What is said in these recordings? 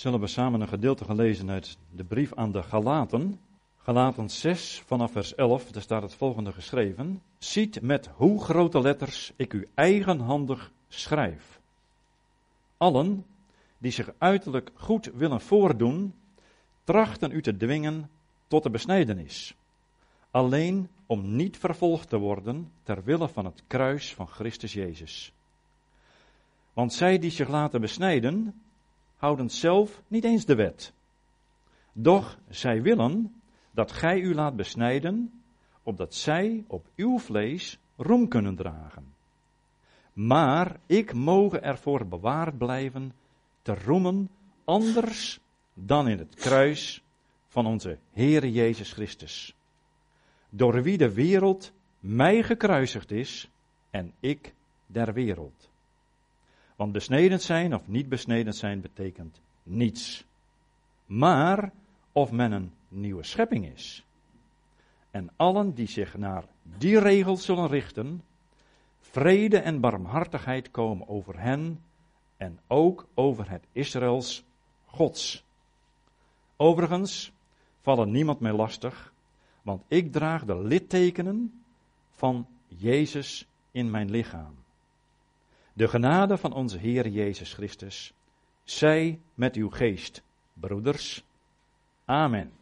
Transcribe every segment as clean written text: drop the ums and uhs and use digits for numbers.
Zullen we samen een gedeelte gaan lezen uit de brief aan de Galaten. Galaten 6 vanaf vers 11, daar staat het volgende geschreven. Ziet met hoe grote letters ik u eigenhandig schrijf. Allen die zich uiterlijk goed willen voordoen, trachten u te dwingen tot de besnijdenis. Alleen om niet vervolgd te worden ter wille van het kruis van Christus Jezus. Want zij die zich laten besnijden, houden zelf niet eens de wet. Doch zij willen dat gij u laat besnijden, opdat zij op uw vlees roem kunnen dragen. Maar ik moge ervoor bewaard blijven te roemen anders dan in het kruis van onze Heere Jezus Christus. Door wie de wereld mij gekruisigd is en ik der wereld. Want besneden zijn of niet besneden zijn betekent niets. Maar of men een nieuwe schepping is. En allen die zich naar die regels zullen richten, vrede en barmhartigheid komen over hen en ook over het Israëls Gods. Overigens vallen niemand mij lastig, want ik draag de littekenen van Jezus in mijn lichaam. De genade van onze Heer Jezus Christus, zij met uw geest, broeders. Amen.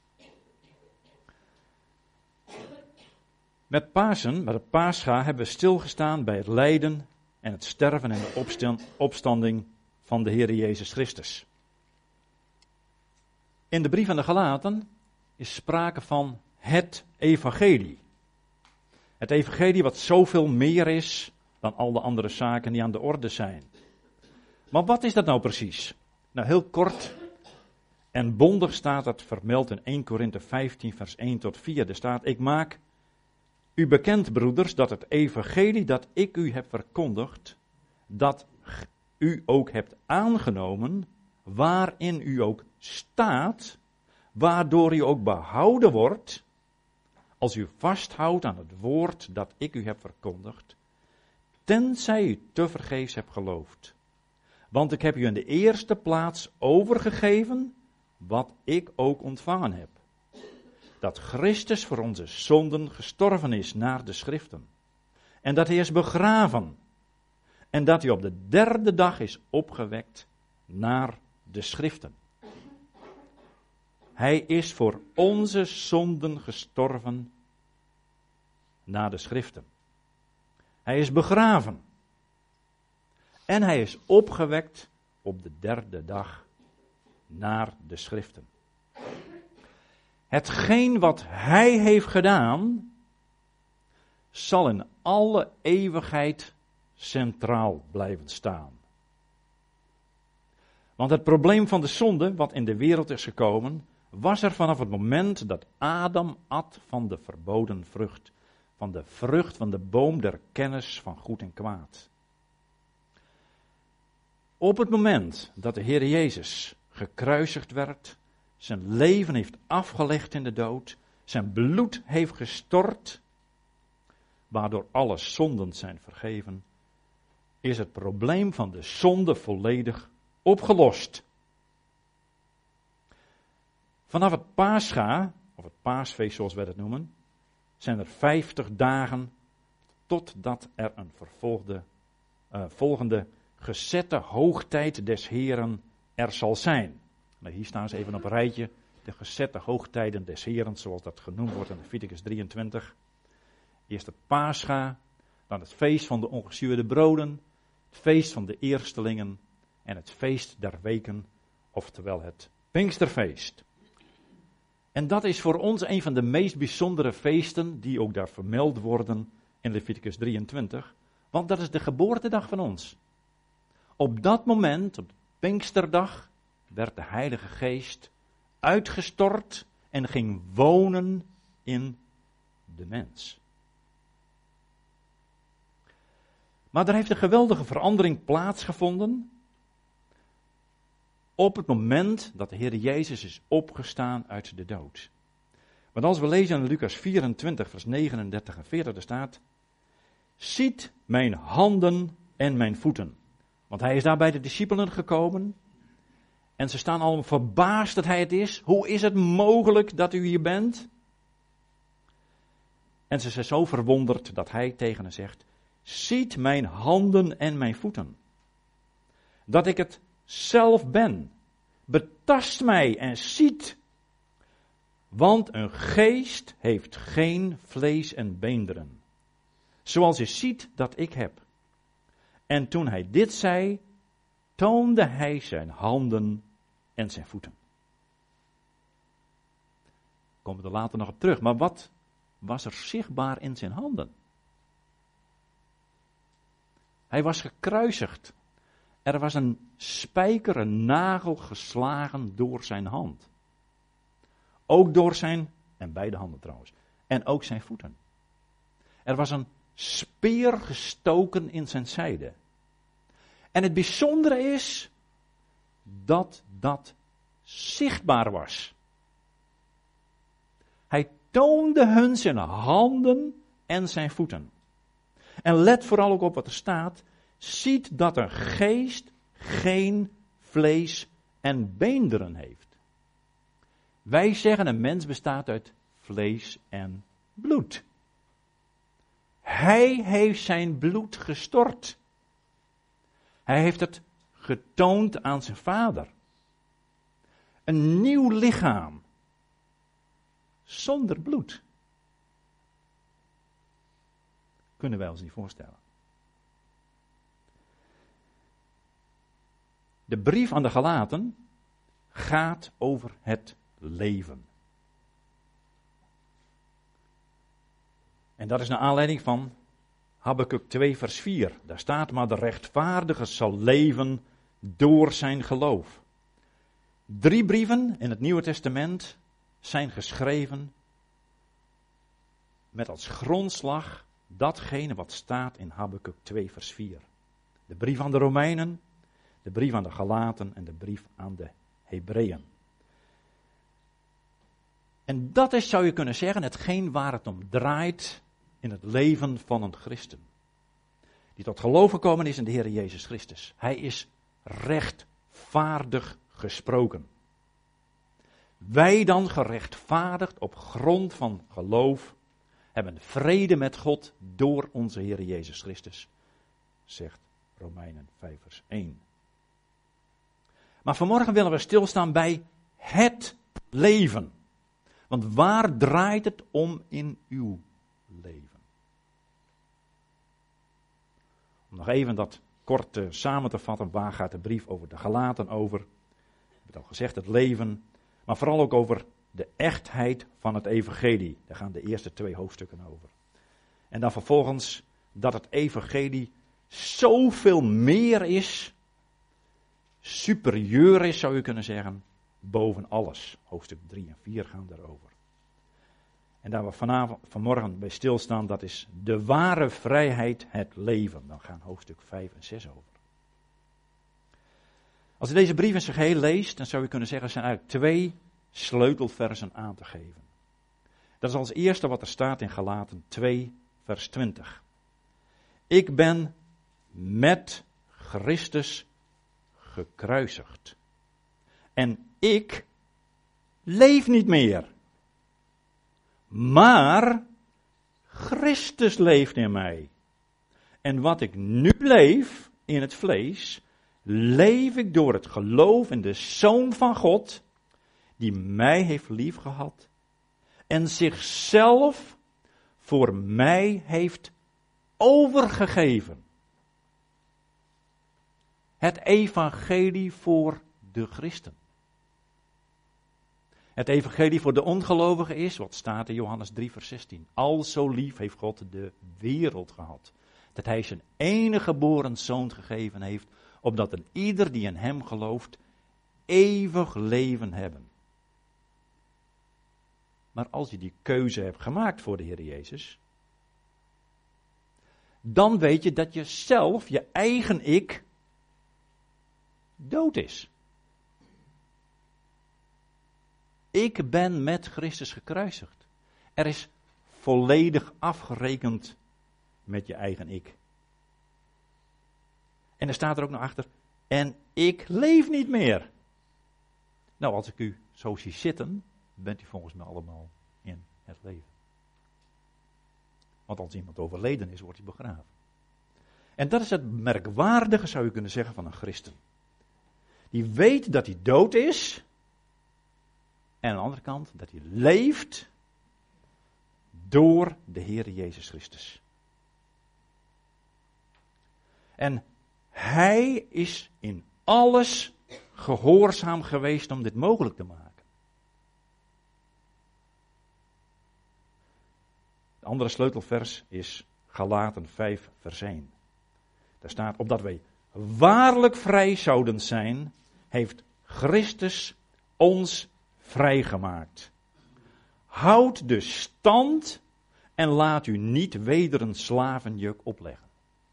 Met Pasen, met het Pascha, hebben we stilgestaan bij het lijden en het sterven en de opstanding van de Heer Jezus Christus. In de brief aan de Galaten is sprake van het evangelie. Het evangelie wat zoveel meer is dan al de andere zaken die aan de orde zijn. Maar wat is dat nou precies? Nou, heel kort en bondig staat het vermeld in 1 Korinthe 15 vers 1 tot 4. Er staat, ik maak u bekend, broeders, dat het evangelie dat ik u heb verkondigd, dat u ook hebt aangenomen, waarin u ook staat, waardoor u ook behouden wordt, als u vasthoudt aan het woord dat ik u heb verkondigd, tenzij u tevergeefs hebt geloofd. Want ik heb u in de eerste plaats overgegeven, wat ik ook ontvangen heb. Dat Christus voor onze zonden gestorven is naar de schriften. En dat hij is begraven. En dat hij op de derde dag is opgewekt naar de schriften. Hij is voor onze zonden gestorven naar de schriften. Hij is begraven. En hij is opgewekt op de derde dag naar de schriften. Hetgeen wat hij heeft gedaan, zal in alle eeuwigheid centraal blijven staan. Want het probleem van de zonde, wat in de wereld is gekomen, was er vanaf het moment dat Adam at van de verboden vrucht. Van de vrucht van de boom der kennis van goed en kwaad. Op het moment dat de Heer Jezus gekruisigd werd, zijn leven heeft afgelegd in de dood, zijn bloed heeft gestort, waardoor alle zonden zijn vergeven, is het probleem van de zonde volledig opgelost. Vanaf het Pascha, of het Paasfeest zoals wij het noemen, zijn er 50 dagen totdat er een volgende gezette hoogtijd des Heren er zal zijn. Nou, hier staan ze even op een rijtje, de gezette hoogtijden des Heren, zoals dat genoemd wordt in Leviticus 23. Eerst het Pascha, dan het feest van de ongezuurde broden, het feest van de eerstelingen en het feest der weken, oftewel het Pinksterfeest. En dat is voor ons een van de meest bijzondere feesten die ook daar vermeld worden in Leviticus 23, want dat is de geboortedag van ons. Op dat moment, op de Pinksterdag, werd de Heilige Geest uitgestort en ging wonen in de mens. Maar er heeft een geweldige verandering plaatsgevonden op het moment dat de Heer Jezus is opgestaan uit de dood. Want als we lezen in Lucas 24, vers 39 en 40, er staat, ziet mijn handen en mijn voeten. Want hij is daar bij de discipelen gekomen En ze staan allemaal verbaasd dat hij het is. Hoe is het mogelijk dat u hier bent? En ze zijn zo verwonderd dat hij tegen hen zegt: ziet mijn handen en mijn voeten. Dat ik het zelf ben. Betast mij en ziet. Want een geest heeft geen vlees en beenderen. Zoals je ziet dat ik heb. En toen hij dit zei, toonde hij zijn handen en zijn voeten. Komen we er later nog op terug. Maar wat was er zichtbaar in zijn handen? Hij was gekruisigd. Er was een spijker, een nagel geslagen door zijn hand. Ook door zijn, en beide handen trouwens, en ook zijn voeten. Er was een speer gestoken in zijn zijde. En het bijzondere is dat dat zichtbaar was. Hij toonde hun zijn handen en zijn voeten. En let vooral ook op wat er staat. Ziet dat een geest geen vlees en beenderen heeft. Wij zeggen een mens bestaat uit vlees en bloed. Hij heeft zijn bloed gestort. Hij heeft het getoond aan zijn vader. Een nieuw lichaam. Zonder bloed. Kunnen wij ons niet voorstellen. De brief aan de Galaten gaat over het leven. En dat is naar aanleiding van Habakuk 2 vers 4. Daar staat: maar de rechtvaardige zal leven door zijn geloof. 3 brieven in het Nieuwe Testament zijn geschreven met als grondslag datgene wat staat in Habakuk 2 vers 4. De brief aan de Romeinen, de brief aan de Galaten en de brief aan de Hebreeën. En dat is, zou je kunnen zeggen, hetgeen waar het om draait in het leven van een christen. Die tot geloof gekomen is in de Heer Jezus Christus. Hij is rechtvaardig gesproken. Wij dan gerechtvaardigd op grond van geloof hebben vrede met God door onze Heer Jezus Christus, zegt Romeinen 5 vers 1. Maar vanmorgen willen we stilstaan bij het leven. Want waar draait het om in uw leven? Om nog even dat kort samen te vatten, waar gaat de brief over de Galaten over? Ik heb het al gezegd, het leven, maar vooral ook over de echtheid van het evangelie. Daar gaan de eerste 2 hoofdstukken over. En dan vervolgens dat het evangelie zoveel meer is, superieur is, zou je kunnen zeggen, boven alles. Hoofdstuk 3 en 4 gaan daarover. En daar we vanmorgen bij stilstaan, dat is de ware vrijheid, het leven. Dan gaan hoofdstuk 5 en 6 over. Als je deze brief in zijn geheel leest, dan zou je kunnen zeggen, er zijn eigenlijk 2 sleutelversen aan te geven. Dat is als eerste wat er staat in Galaten 2 vers 20. Ik ben met Christus gekruisigd. En ik leef niet meer. Maar Christus leeft in mij. En wat ik nu leef in het vlees, leef ik door het geloof in de Zoon van God, die mij heeft liefgehad en zichzelf voor mij heeft overgegeven. Het evangelie voor de christen. Het evangelie voor de ongelovigen is, wat staat in Johannes 3 vers 16. Al zo lief heeft God de wereld gehad, dat hij zijn enige geboren zoon gegeven heeft, opdat een ieder die in hem gelooft, eeuwig leven hebben. Maar als je die keuze hebt gemaakt voor de Heer Jezus, dan weet je dat je zelf, je eigen ik, dood is. Ik ben met Christus gekruisigd. Er is volledig afgerekend met je eigen ik. En er staat er ook nog achter, en ik leef niet meer. Nou, als ik u zo zie zitten, bent u volgens mij allemaal in het leven. Want als iemand overleden is, wordt hij begraven. En dat is het merkwaardige, zou je kunnen zeggen, van een christen. Die weet dat hij dood is. En aan de andere kant, dat hij leeft door de Heer Jezus Christus. En hij is in alles gehoorzaam geweest om dit mogelijk te maken. Het andere sleutelvers is Galaten 5 vers 1. Daar staat, opdat wij waarlijk vrij zouden zijn, heeft Christus ons vrijgemaakt. Houd dus stand en laat u niet weder een slavenjuk opleggen.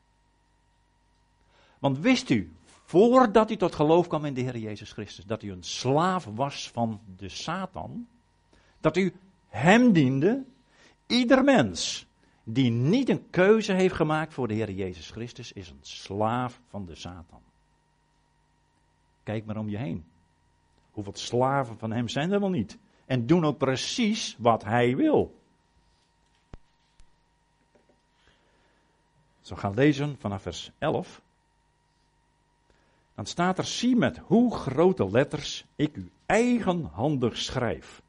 Want wist u, voordat u tot geloof kwam in de Heer Jezus Christus, dat u een slaaf was van de Satan, dat u hem diende? Ieder mens die niet een keuze heeft gemaakt voor de Heer Jezus Christus, is een slaaf van de Satan. Kijk maar om je heen. Hoeveel slaven van hem zijn er wel niet? En doen ook precies wat hij wil. Als we gaan lezen vanaf vers 11. Dan staat er, zie met hoe grote letters ik u eigenhandig schrijf.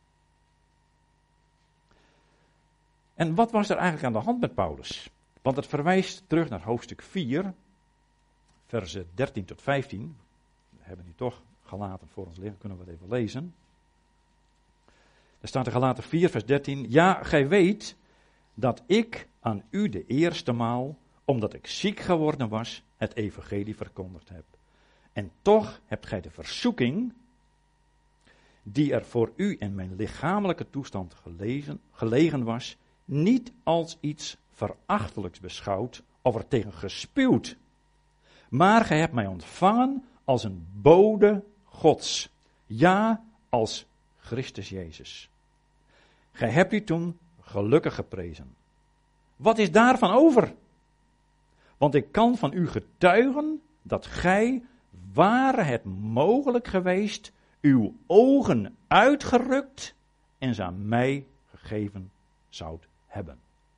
En wat was er eigenlijk aan de hand met Paulus? Want het verwijst terug naar hoofdstuk 4, versen 13 tot 15. We hebben nu toch Galaten voor ons liggen, kunnen we het even lezen. Er staat in Galaten 4, vers 13. Ja, gij weet dat ik aan u de eerste maal, omdat ik ziek geworden was, het evangelie verkondigd heb. En toch hebt gij de verzoeking, die er voor u in mijn lichamelijke toestand gelegen was, niet als iets verachtelijks beschouwd of er tegen gespuwd. Maar gij hebt mij ontvangen als een bode Gods. Ja, als Christus Jezus. Gij hebt u toen gelukkig geprezen. Wat is daarvan over? Want ik kan van u getuigen dat gij, ware het mogelijk geweest, uw ogen uitgerukt en ze aan mij gegeven zoudt hebben.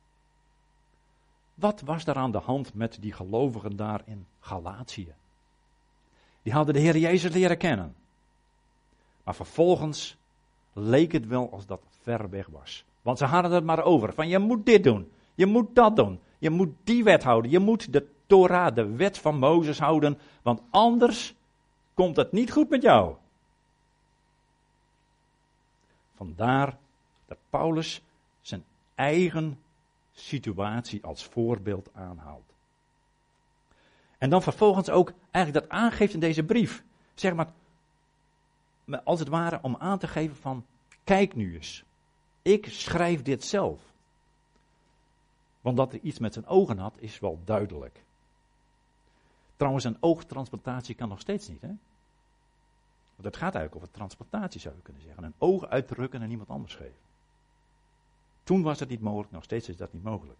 Wat was daar aan de hand met die gelovigen daar in Galatië? Die hadden de Heer Jezus leren kennen. Maar vervolgens leek het wel als dat ver weg was. Want ze hadden het maar over. Van je moet dit doen. Je moet dat doen. Je moet die wet houden. Je moet de Torah, de wet van Mozes houden. Want anders komt het niet goed met jou. Vandaar dat Paulus zijn eigen situatie als voorbeeld aanhaalt. En dan vervolgens ook eigenlijk dat aangeeft in deze brief. Zeg maar, als het ware om aan te geven van, kijk nu eens. Ik schrijf dit zelf. Want dat hij iets met zijn ogen had, is wel duidelijk. Trouwens, een oogtransplantatie kan nog steeds niet, hè? Want het gaat eigenlijk over transplantatie, zou je kunnen zeggen. Een oog uitdrukken en iemand anders geven. Toen was het niet mogelijk, nog steeds is dat niet mogelijk.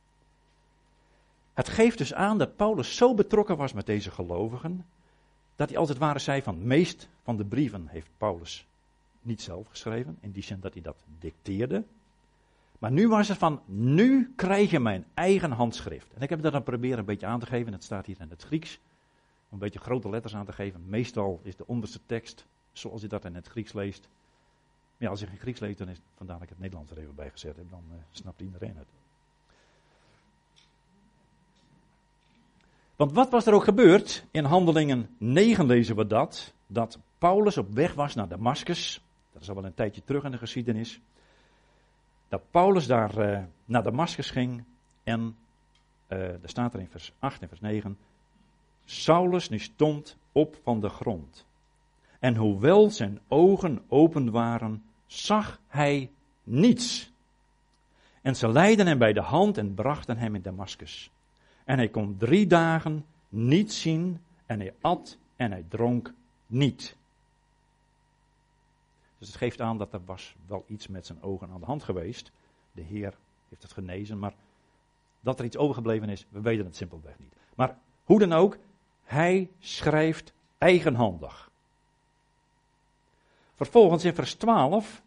Het geeft dus aan dat Paulus zo betrokken was met deze gelovigen, dat hij als het ware zei van, meest van de brieven heeft Paulus niet zelf geschreven, in die zin dat hij dat dicteerde. Maar nu was het van, nu krijg je mijn eigen handschrift. En ik heb dat dan proberen een beetje aan te geven, het staat hier in het Grieks, om een beetje grote letters aan te geven. Meestal is de onderste tekst, zoals je dat in het Grieks leest. Maar ja, als je geen Grieks leest, dan is het vandaar dat ik het Nederlands er even bij gezet heb, dan snapt iedereen het. Want wat was er ook gebeurd? In Handelingen 9 lezen we dat Paulus op weg was naar Damascus. Dat is al wel een tijdje terug in de geschiedenis. Dat Paulus daar naar Damascus ging en er staat er in vers 8 en vers 9. Saulus nu stond op van de grond. En hoewel zijn ogen open waren, zag hij niets. En ze leidden hem bij de hand en brachten hem in Damascus. En hij kon 3 dagen niet zien en hij at en hij dronk niet. Dus het geeft aan dat er was wel iets met zijn ogen aan de hand geweest. De Heer heeft het genezen, maar dat er iets overgebleven is, we weten het simpelweg niet. Maar hoe dan ook, hij schrijft eigenhandig. Vervolgens in vers 12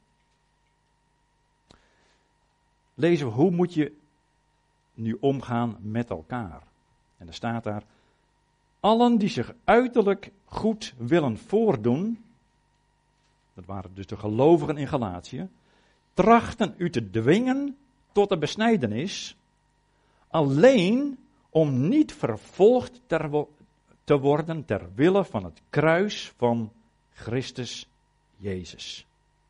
lezen we hoe moet je nu omgaan met elkaar. En er staat daar, allen die zich uiterlijk goed willen voordoen, dat waren dus de gelovigen in Galatië, trachten u te dwingen tot de besnijdenis, alleen om niet vervolgd te worden ter wille van het kruis van Christus Jezus.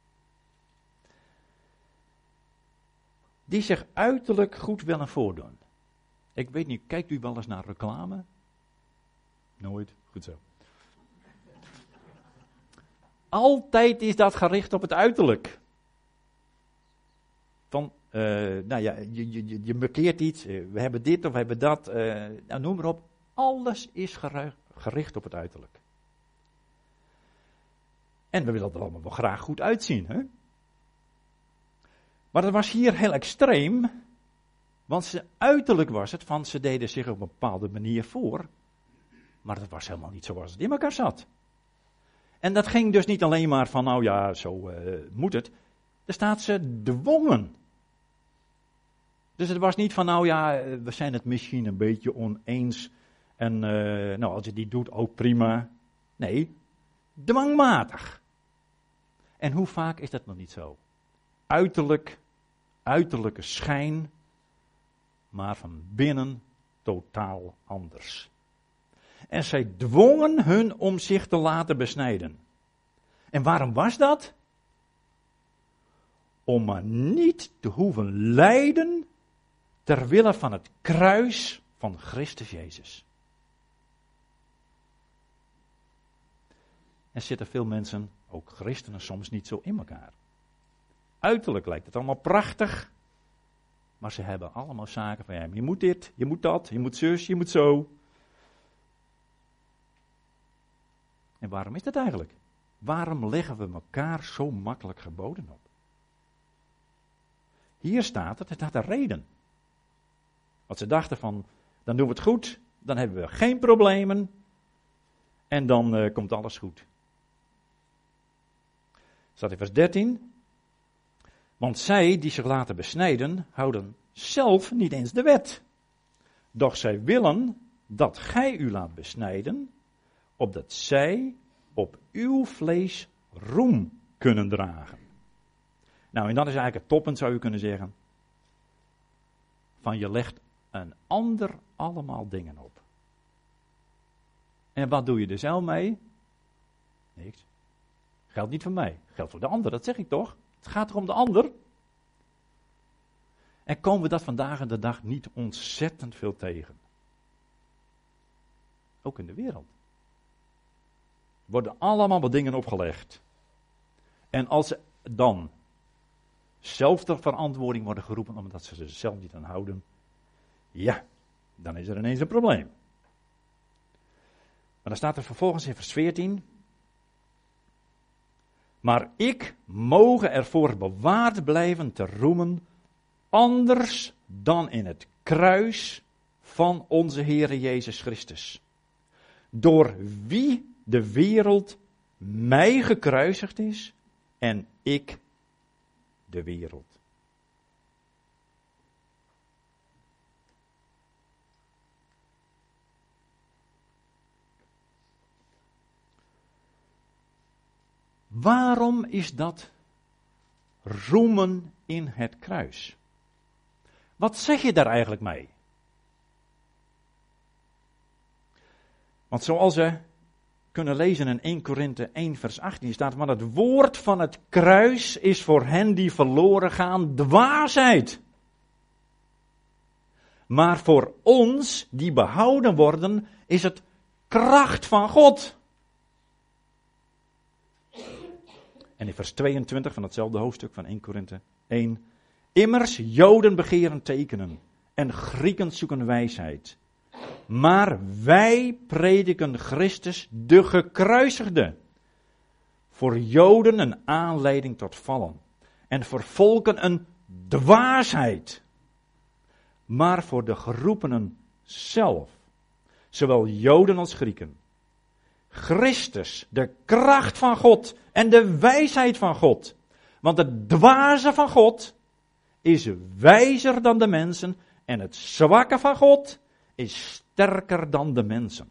Die zich uiterlijk goed willen voordoen. Ik weet niet, kijkt u wel eens naar reclame? Nooit, goed zo. Altijd is dat gericht op het uiterlijk. Van, je markeert iets, we hebben dit of we hebben dat, noem maar op. Alles is gericht op het uiterlijk. En we willen er allemaal wel graag goed uitzien, hè? Maar dat was hier heel extreem, want uiterlijk was het van ze deden zich op een bepaalde manier voor, maar dat was helemaal niet zoals het in elkaar zat. En dat ging dus niet alleen maar van, nou ja, zo moet het. Er staat ze dwongen. Dus het was niet van, nou ja, we zijn het misschien een beetje oneens. En nou, als je die doet, ook prima. Nee, dwangmatig. En hoe vaak is dat nog niet zo? Uiterlijke schijn, maar van binnen totaal anders. En zij dwongen hun om zich te laten besnijden. En waarom was dat? Om maar niet te hoeven lijden ter wille van het kruis van Christus Jezus. Er zitten veel mensen, ook christenen, soms niet zo in elkaar. Uiterlijk lijkt het allemaal prachtig, maar ze hebben allemaal zaken van, ja, je moet dit, je moet dat, je moet zus, je moet zo. En waarom is dat eigenlijk? Waarom leggen we elkaar zo makkelijk geboden op? Hier staat het had een reden. Want ze dachten van, dan doen we het goed, dan hebben we geen problemen en dan komt alles goed. Staat in vers 13. Want zij die zich laten besnijden, houden zelf niet eens de wet. Doch zij willen dat gij u laat besnijden, opdat zij op uw vlees roem kunnen dragen. Nou, en dat is eigenlijk het toppunt, zou je kunnen zeggen. Van je legt een ander allemaal dingen op. En wat doe je er zelf mee? Niks. Geldt niet voor mij, geldt voor de ander, dat zeg ik toch? Het gaat er om de ander. En komen we dat vandaag de dag niet ontzettend veel tegen? Ook in de wereld. Worden allemaal wat dingen opgelegd. En als ze dan zelf ter verantwoording worden geroepen omdat ze er zelf niet aan houden, ja, dan is er ineens een probleem. Maar dan staat er vervolgens in vers 14. Maar ik moge ervoor bewaard blijven te roemen, anders dan in het kruis van onze Heere Jezus Christus. Door wie de wereld mij gekruisigd is en ik de wereld. Waarom is dat roemen in het kruis? Wat zeg je daar eigenlijk mee? Want zoals we kunnen lezen in 1 Korinthe 1 vers 18 staat, want het woord van het kruis is voor hen die verloren gaan dwaasheid. Maar voor ons die behouden worden is het kracht van God. En in vers 22 van hetzelfde hoofdstuk van 1 Korinthe 1. Immers, Joden begeren tekenen en Grieken zoeken wijsheid. Maar wij prediken Christus de gekruisigde. Voor Joden een aanleiding tot vallen. En voor volken een dwaasheid. Maar voor de geroepenen zelf, zowel Joden als Grieken, Christus, de kracht van God en de wijsheid van God. Want het dwaze van God is wijzer dan de mensen en het zwakke van God is sterker dan de mensen.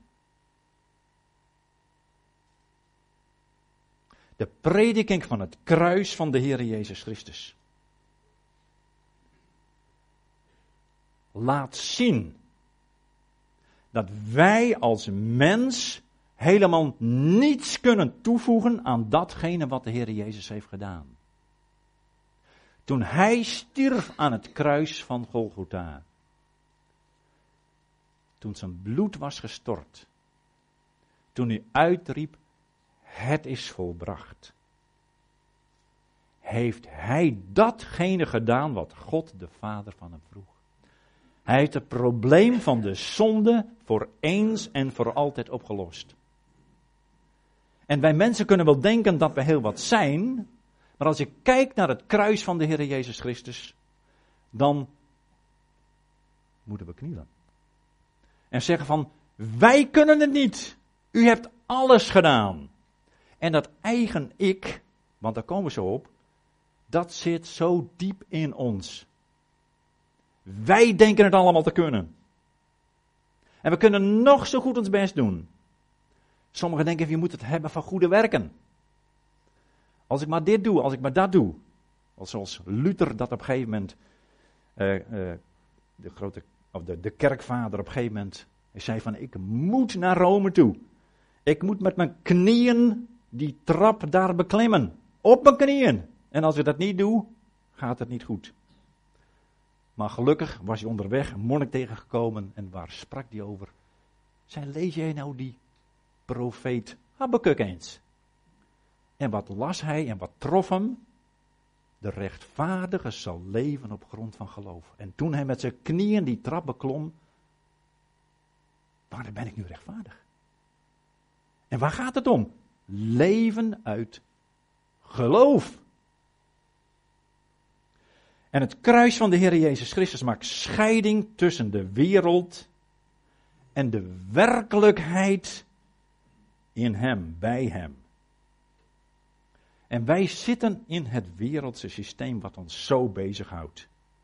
De prediking van het kruis van de Heer Jezus Christus laat zien dat wij als mens helemaal niets kunnen toevoegen aan datgene wat de Heer Jezus heeft gedaan. Toen hij stierf aan het kruis van Golgotha, toen zijn bloed was gestort, toen hij uitriep, het is volbracht, heeft hij datgene gedaan wat God de Vader van hem vroeg. Hij heeft het probleem van de zonde voor eens en voor altijd opgelost. En wij mensen kunnen wel denken dat we heel wat zijn, maar als ik kijk naar het kruis van de Heer Jezus Christus, dan moeten we knielen. En zeggen van, wij kunnen het niet. U hebt alles gedaan. En dat eigen ik, want daar komen we zo op, dat zit zo diep in ons. Wij denken het allemaal te kunnen. En we kunnen nog zo goed ons best doen. Sommigen denken, je moet het hebben van goede werken. Als ik maar dit doe, als ik maar dat doe. Zoals Luther dat op een gegeven moment, de kerkvader op een gegeven moment, hij zei van, ik moet naar Rome toe. Ik moet met mijn knieën die trap daar beklimmen. Op mijn knieën. En als ik dat niet doe, gaat het niet goed. Maar gelukkig was hij onderweg een monnik tegengekomen en waar sprak hij over? Zei, lees jij nou die profeet Habakuk eens? En wat las hij en wat trof hem? De rechtvaardige zal leven op grond van geloof. En toen hij met zijn knieën die trap beklom, waarom ben ik nu rechtvaardig? En waar gaat het om? Leven uit geloof. En het kruis van de Heer Jezus Christus maakt scheiding tussen de wereld en de werkelijkheid in hem, bij hem. En wij zitten in het wereldse systeem wat ons zo bezighoudt.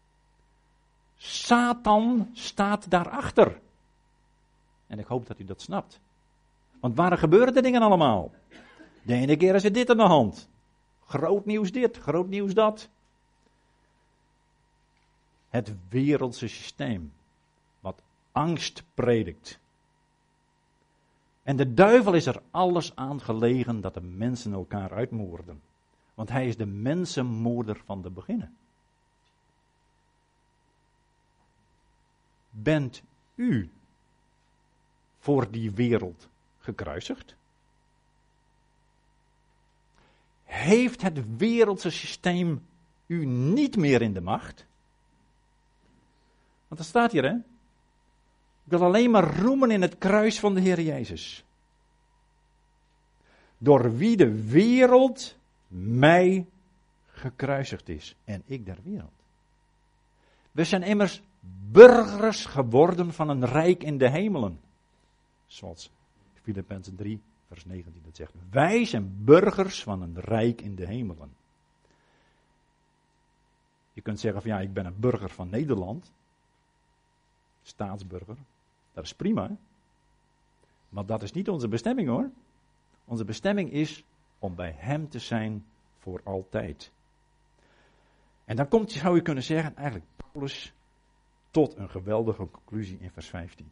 Satan staat daarachter. En ik hoop dat u dat snapt. Want waar gebeuren de dingen allemaal? De ene keer is er dit aan de hand. Groot nieuws dit, groot nieuws dat. Het wereldse systeem, wat angst predikt. En de duivel is er alles aan gelegen dat de mensen elkaar uitmoorden. Want hij is de mensenmoorder van de beginnen. Bent u voor die wereld gekruisigd? Heeft het wereldse systeem u niet meer in de macht? Want dat staat hier, hè? Ik wil alleen maar roemen in het kruis van de Heer Jezus. Door wie de wereld mij gekruisigd is. En ik der wereld. We zijn immers burgers geworden van een rijk in de hemelen. Zoals Filippenzen 3, vers 19 dat zegt. Wij zijn burgers van een rijk in de hemelen. Je kunt zeggen van ja, ik ben een burger van Nederland. Staatsburger. Dat is prima. Hè? Maar dat is niet onze bestemming hoor. Onze bestemming is om bij hem te zijn voor altijd. En dan komt, zou je kunnen zeggen, eigenlijk Paulus tot een geweldige conclusie in vers 15.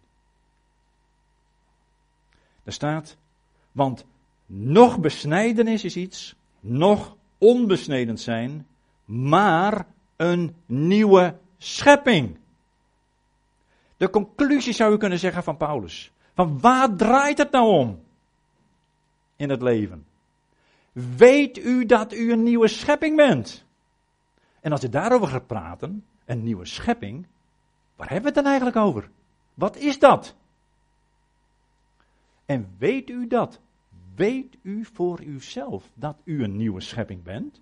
Er staat, want nog besnijdenis is iets, nog onbesneden zijn, maar een nieuwe schepping. De conclusie zou je kunnen zeggen van Paulus. Van waar draait het nou om in het leven? Weet u dat u een nieuwe schepping bent? En als je daarover gaat praten, een nieuwe schepping, waar hebben we het dan eigenlijk over? Wat is dat? En weet u dat? Weet u voor uzelf dat u een nieuwe schepping bent?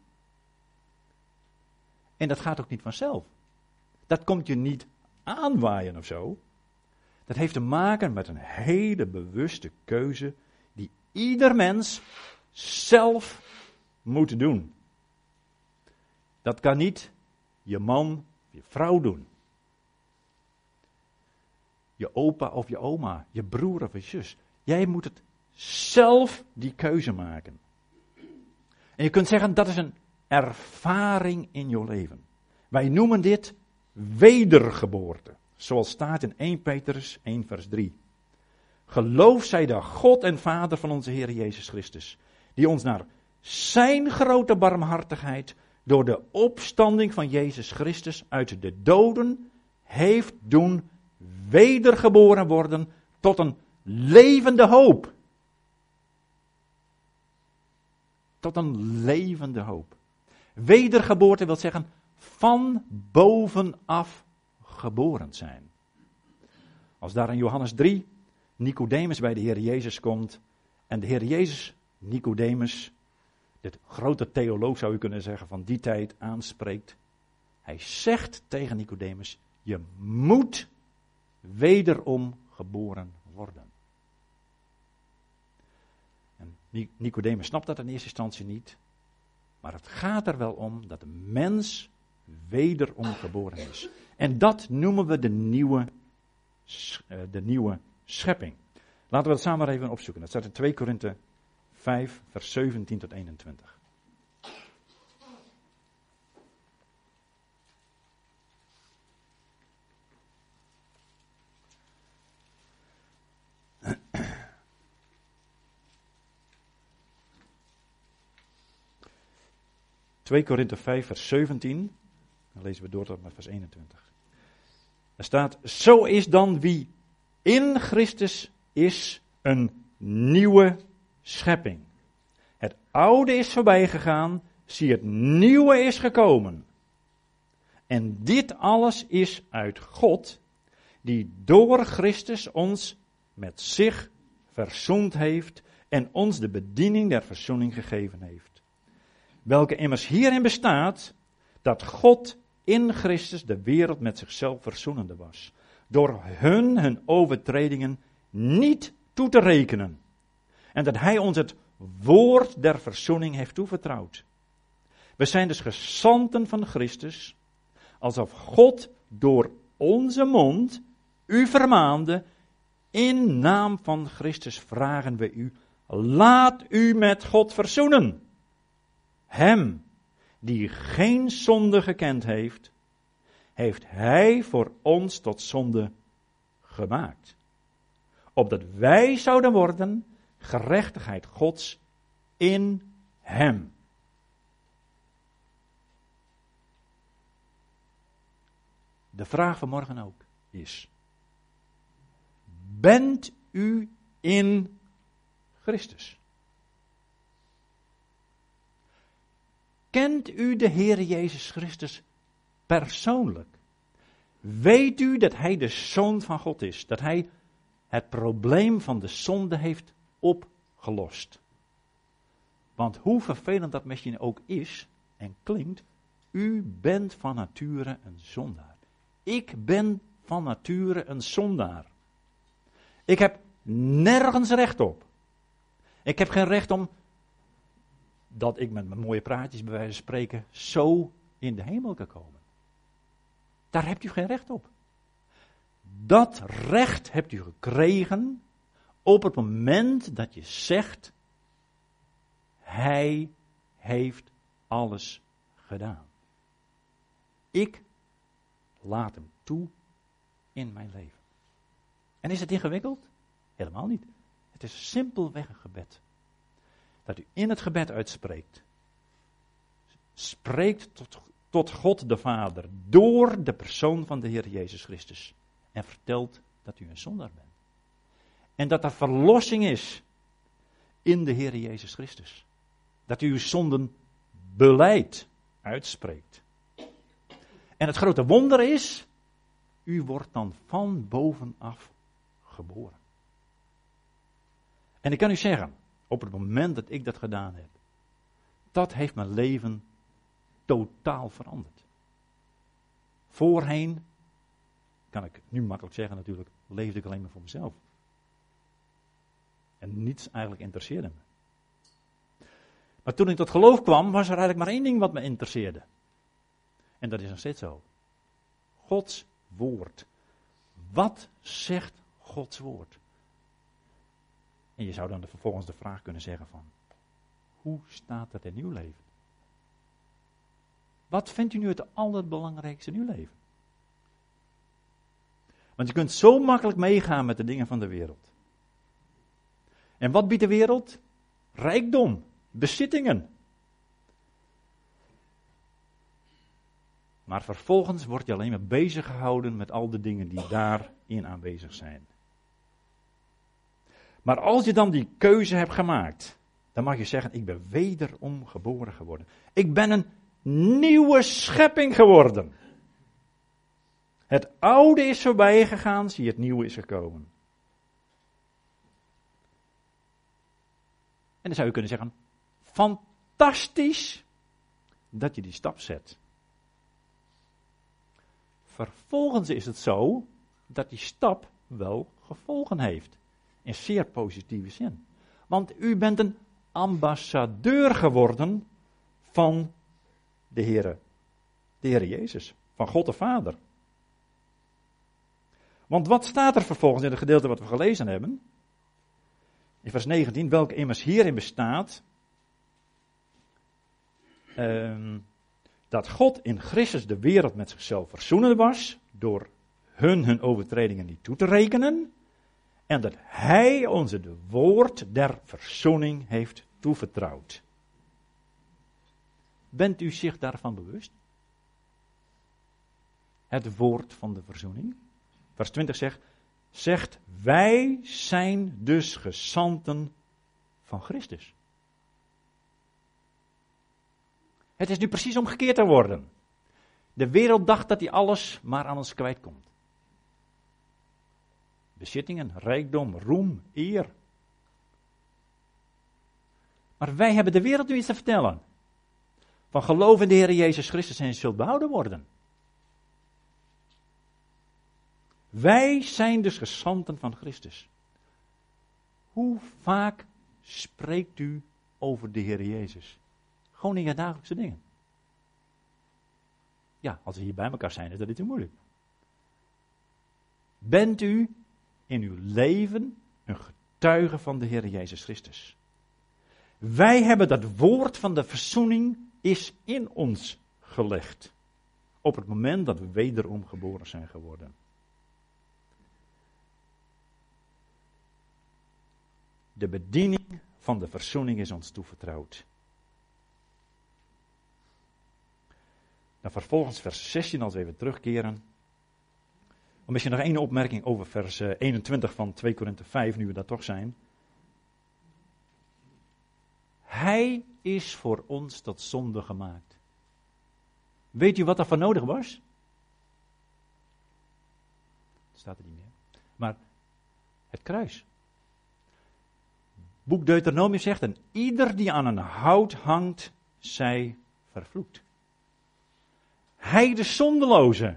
En dat gaat ook niet vanzelf. Dat komt je niet aanwaaien of zo. Dat heeft te maken met een hele bewuste keuze die ieder mens zelf moet doen. Dat kan niet je man, je vrouw doen. Je opa of je oma, je broer of je zus. Jij moet het zelf die keuze maken. En je kunt zeggen, dat is een ervaring in je leven. Wij noemen dit wedergeboorte. Zoals staat in 1 Petrus 1 vers 3. Geloof zij de God en Vader van onze Heer Jezus Christus. Die ons naar zijn grote barmhartigheid door de opstanding van Jezus Christus uit de doden heeft doen wedergeboren worden tot een levende hoop. Tot een levende hoop. Wedergeboorte wil zeggen van bovenaf geboren zijn. Als daar in Johannes 3 Nicodemus bij de Heer Jezus komt en de Heer Jezus Nicodemus, dit grote theoloog zou je kunnen zeggen van die tijd, aanspreekt. Hij zegt tegen Nicodemus, je moet wederom geboren worden. En Nicodemus snapt dat in eerste instantie niet, maar het gaat er wel om dat de mens wederom geboren is. En dat noemen we de nieuwe schepping. Laten we het samen even opzoeken. Dat staat in 2 Korinthe 5, vers 17 tot 21. ...2 Korinthe 5 vers 17... ...dan lezen we door tot met vers 21. Er staat... ...zo is dan wie in Christus is een nieuwe schepping. Het oude is voorbij gegaan... ...zie het nieuwe is gekomen. En dit alles is uit God... ...die door Christus ons met zich verzoend heeft... ...en ons de bediening der verzoening gegeven heeft. Welke immers hierin bestaat, dat God in Christus de wereld met zichzelf verzoenende was. Door hun overtredingen niet toe te rekenen. En dat hij ons het woord der verzoening heeft toevertrouwd. We zijn dus gezanten van Christus, alsof God door onze mond u vermaande, in naam van Christus vragen we u, laat u met God verzoenen. Hem, die geen zonde gekend heeft, heeft hij voor ons tot zonde gemaakt. Opdat wij zouden worden gerechtigheid Gods in hem. De vraag van morgen ook is, bent u in Christus? Kent u de Heer Jezus Christus persoonlijk? Weet u dat hij de Zoon van God is? Dat hij het probleem van de zonde heeft opgelost? Want hoe vervelend dat misschien ook is en klinkt, u bent van nature een zondaar. Ik ben van nature een zondaar. Ik heb nergens recht op. Ik heb geen recht om dat ik met mijn mooie praatjes bij wijze van spreken zo in de hemel kan komen. Daar hebt u geen recht op. Dat recht hebt u gekregen op het moment dat je zegt, hij heeft alles gedaan. Ik laat hem toe in mijn leven. En is het ingewikkeld? Helemaal niet. Het is simpelweg een gebed. Dat u in het gebed uitspreekt. Spreekt tot God de Vader door de persoon van de Heer Jezus Christus. En vertelt dat u een zondaar bent. En dat er verlossing is in de Heer Jezus Christus. Dat u uw zonden belijdt, uitspreekt. En het grote wonder is, u wordt dan van bovenaf geboren. En ik kan u zeggen, op het moment dat ik dat gedaan heb, dat heeft mijn leven totaal veranderd. Voorheen, kan ik nu makkelijk zeggen natuurlijk, leefde ik alleen maar voor mezelf. En niets eigenlijk interesseerde me. Maar toen ik tot geloof kwam, was er eigenlijk maar één ding wat me interesseerde. En dat is nog steeds zo. Gods woord. Wat zegt Gods woord? En je zou dan vervolgens de vraag kunnen zeggen van, hoe staat het in uw leven? Wat vindt u nu het allerbelangrijkste in uw leven? Want je kunt zo makkelijk meegaan met de dingen van de wereld. En wat biedt de wereld? Rijkdom, bezittingen. Maar vervolgens word je alleen maar bezig gehouden met al de dingen die daarin aanwezig zijn. Maar als je dan die keuze hebt gemaakt, dan mag je zeggen, ik ben wederom geboren geworden. Ik ben een nieuwe schepping geworden. Het oude is voorbij gegaan, zie het nieuwe is gekomen. En dan zou je kunnen zeggen, fantastisch dat je die stap zet. Vervolgens is het zo dat die stap wel gevolgen heeft. In zeer positieve zin. Want u bent een ambassadeur geworden van de Heer Jezus. Van God de Vader. Want wat staat er vervolgens in het gedeelte wat we gelezen hebben? In vers 19, welke immers hierin bestaat, dat God in Christus de wereld met zichzelf verzoenen was, door hun overtredingen niet toe te rekenen, en dat Hij ons het woord der verzoening heeft toevertrouwd. Bent u zich daarvan bewust? Het woord van de verzoening. Vers 20 zegt, wij zijn dus gezanten van Christus. Het is nu precies omgekeerd te worden. De wereld dacht dat hij alles maar aan ons kwijtkomt. Bezittingen, rijkdom, roem, eer. Maar wij hebben de wereld nu iets te vertellen. Van geloof in de Heer Jezus Christus en je zult behouden worden. Wij zijn dus gezanten van Christus. Hoe vaak spreekt u over de Heer Jezus? Gewoon in je dagelijkse dingen. Ja, als we hier bij elkaar zijn, is dat niet te moeilijk. Bent u in uw leven een getuige van de Heer Jezus Christus? Wij hebben dat woord van de verzoening is in ons gelegd. Op het moment dat we wederom geboren zijn geworden. De bediening van de verzoening is ons toevertrouwd. Dan vervolgens vers 16, als we even terugkeren. Misschien nog één opmerking over vers 21 van 2 Korinthe 5, nu we daar toch zijn. Hij is voor ons tot zonde gemaakt. Weet u wat er voor nodig was? Dat staat er niet meer. Maar het kruis. Boek Deuteronomium zegt, en ieder die aan een hout hangt, zij vervloekt. Hij de zondeloze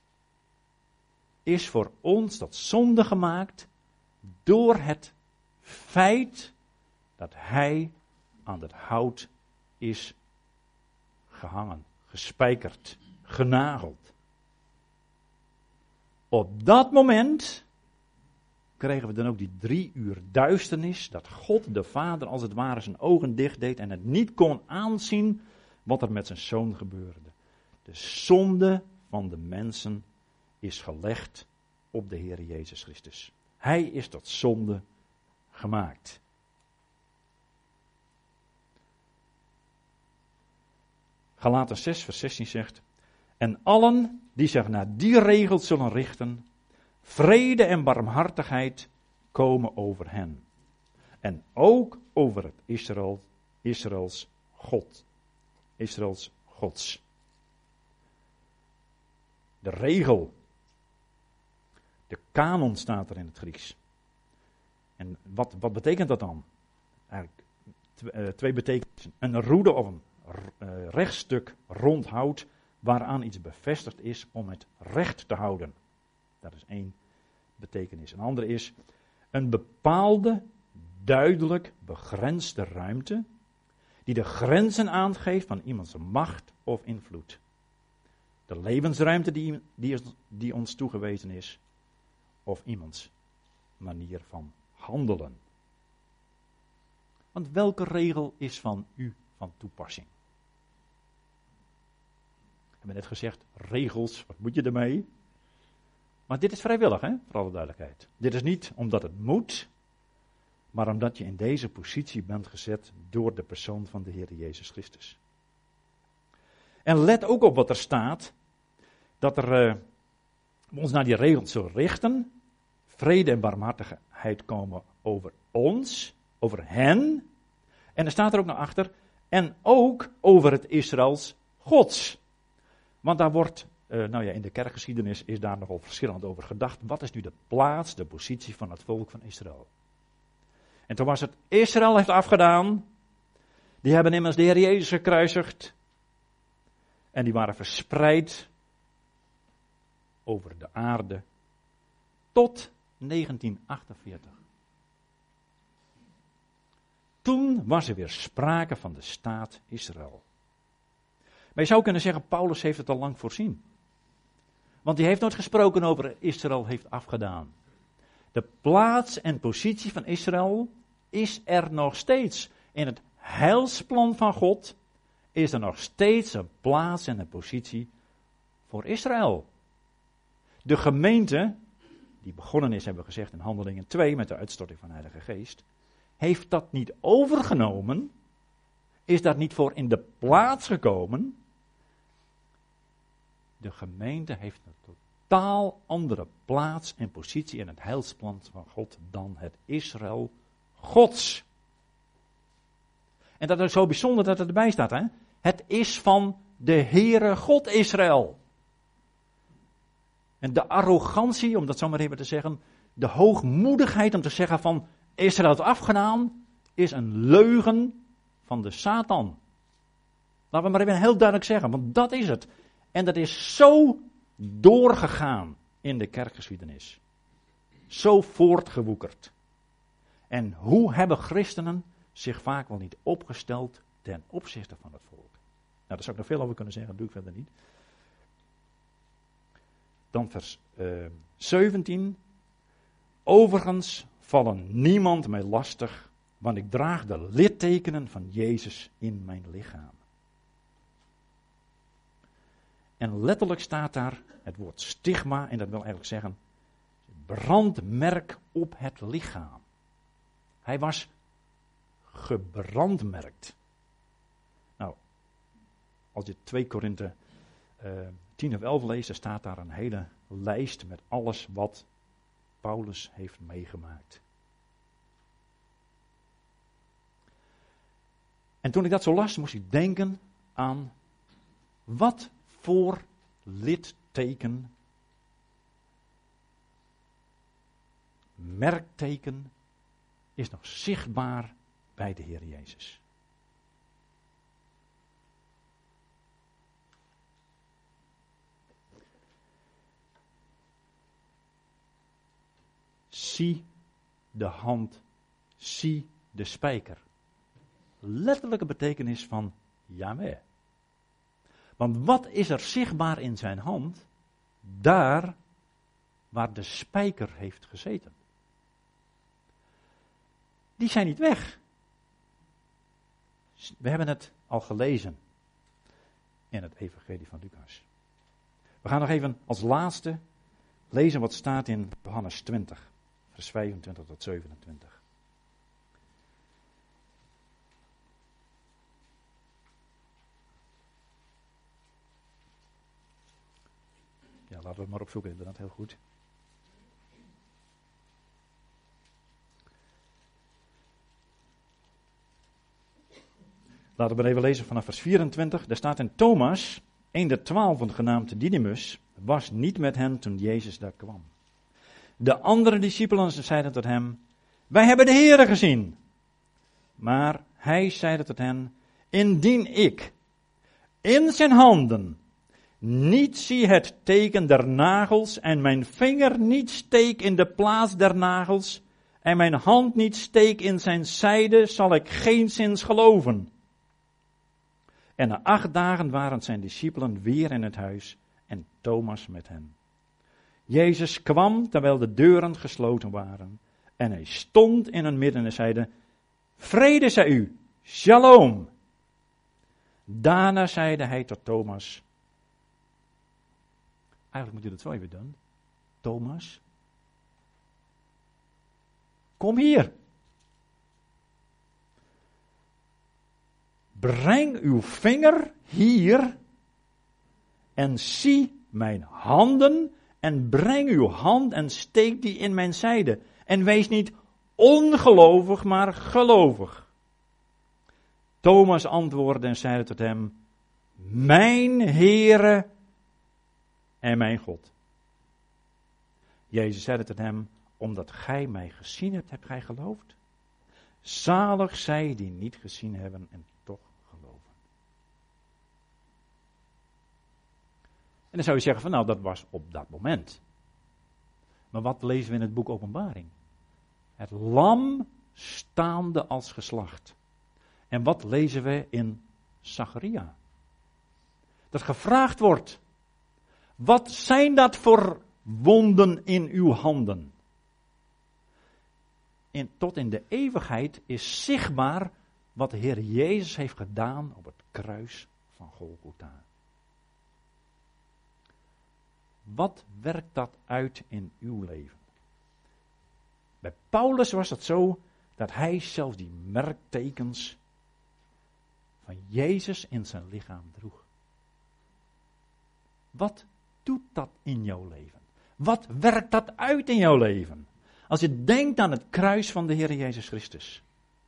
is voor ons tot zonde gemaakt door het feit dat hij aan het hout is gehangen, gespijkerd, genageld. Op dat moment kregen we dan ook die 3 uur duisternis, dat God de Vader als het ware zijn ogen dicht deed en het niet kon aanzien wat er met zijn zoon gebeurde. De zonde van de mensen is gelegd op de Heer Jezus Christus. Hij is tot zonde gemaakt. Galaten 6 vers 16 zegt, en allen die zich naar die regels zullen richten, vrede en barmhartigheid komen over hen. En ook over het Israëls God. Israëls Gods. De regel. De kanon staat er in het Grieks. En wat betekent dat dan? Eigenlijk 2 betekenissen. Een roede of een rechtstuk rond hout waaraan iets bevestigd is om het recht te houden. Dat is 1 betekenis. Een andere is een bepaalde, duidelijk begrensde ruimte die de grenzen aangeeft van iemands macht of invloed. De levensruimte die ons toegewezen is, of iemands manier van handelen. Want welke regel is van u van toepassing? We hebben net gezegd, regels, wat moet je ermee? Maar dit is vrijwillig, hè, voor alle duidelijkheid. Dit is niet omdat het moet, maar omdat je in deze positie bent gezet door de persoon van de Heer Jezus Christus. En let ook op wat er staat, dat we ons naar die regels zullen richten. Vrede en barmhartigheid komen over ons, over hen. En er staat er ook nog achter, en ook over het Israëls Gods. Want daar wordt, in de kerkgeschiedenis is daar nogal verschillend over gedacht. Wat is nu de plaats, de positie van het volk van Israël? En toen was het, Israël heeft afgedaan. Die hebben immers de Heer Jezus gekruisigd. En die waren verspreid over de aarde tot 1948. Toen was er weer sprake van de staat Israël. Maar je zou kunnen zeggen, Paulus heeft het al lang voorzien. Want hij heeft nooit gesproken over Israël heeft afgedaan. De plaats en positie van Israël is er nog steeds. In het heilsplan van God is er nog steeds een plaats en een positie voor Israël. De gemeente, die begonnen is, hebben we gezegd in Handelingen 2 met de uitstorting van de Heilige Geest, heeft dat niet overgenomen, is daar niet voor in de plaats gekomen. De gemeente heeft een totaal andere plaats en positie in het heilsplan van God dan het Israël Gods. En dat is zo bijzonder dat het erbij staat, hè? Het is van de Heere God Israël. En de arrogantie, om dat zo maar even te zeggen, de hoogmoedigheid om te zeggen van Israël heeft afgedaan, is een leugen van de Satan. Laten we maar even heel duidelijk zeggen, want dat is het. En dat is zo doorgegaan in de kerkgeschiedenis. Zo voortgewoekerd. En hoe hebben christenen zich vaak wel niet opgesteld ten opzichte van het volk? Nou, daar zou ik nog veel over kunnen zeggen, dat doe ik verder niet. Dan vers 17. Overigens vallen niemand mij lastig, want ik draag de littekenen van Jezus in mijn lichaam. En letterlijk staat daar het woord stigma, en dat wil eigenlijk zeggen brandmerk op het lichaam. Hij was gebrandmerkt. Nou, als je 2 Korinthe 10 of 11 leest, dan staat daar een hele lijst met alles wat Paulus heeft meegemaakt. En toen ik dat zo las, moest ik denken aan wat voor litteken, merkteken is nog zichtbaar bij de Heer Jezus. Zie de hand, zie de spijker. Letterlijke betekenis van Yahweh. Want wat is er zichtbaar in zijn hand? Daar waar de spijker heeft gezeten. Die zijn niet weg. We hebben het al gelezen in het evangelie van Lucas. We gaan nog even als laatste lezen wat staat in Johannes 20, vers 25 tot 27. Ja, laten we het maar opzoeken, inderdaad, heel goed. Laten we even lezen vanaf vers 24. Daar staat in Thomas, een der 12 genaamd Didymus, was niet met hen toen Jezus daar kwam. De andere discipelen zeiden tot hem, wij hebben de Heere gezien. Maar hij zeide tot hen, indien ik in zijn handen niet zie het teken der nagels en mijn vinger niet steek in de plaats der nagels en mijn hand niet steek in zijn zijde, zal ik geenszins geloven. En na 8 dagen waren zijn discipelen weer in het huis en Thomas met hen. Jezus kwam terwijl de deuren gesloten waren. En hij stond in hun midden en zeide, vrede zij u, shalom. Daarna zeide hij tot Thomas, eigenlijk moet je dat zo even doen. Thomas, kom hier. Breng uw vinger hier en zie mijn handen en breng uw hand en steek die in mijn zijde. En wees niet ongelovig, maar gelovig. Thomas antwoordde en zeide tot hem, mijn Heere en mijn God. Jezus zeide tot hem, omdat gij mij gezien hebt, hebt gij geloofd? Zalig zij die niet gezien hebben en toch geloven. En dan zou je zeggen van nou, dat was op dat moment. Maar wat lezen we in het boek Openbaring? Het lam staande als geslacht. En wat lezen we in Zacharia? Dat gevraagd wordt, wat zijn dat voor wonden in uw handen? En tot in de eeuwigheid is zichtbaar wat de Heer Jezus heeft gedaan op het kruis van Golgotha. Wat werkt dat uit in uw leven? Bij Paulus was het zo dat hij zelfs die merktekens van Jezus in zijn lichaam droeg. Wat doet dat in jouw leven? Wat werkt dat uit in jouw leven? Als je denkt aan het kruis van de Heer Jezus Christus.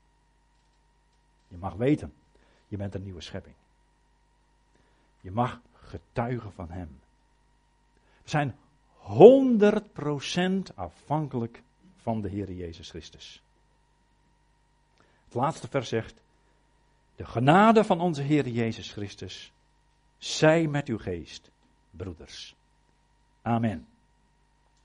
Je mag weten, je bent een nieuwe schepping. Je mag getuigen van Hem. We zijn 100% afhankelijk van de Heer Jezus Christus. Het laatste vers zegt, de genade van onze Heer Jezus Christus zij met uw geest, broeders. Amen.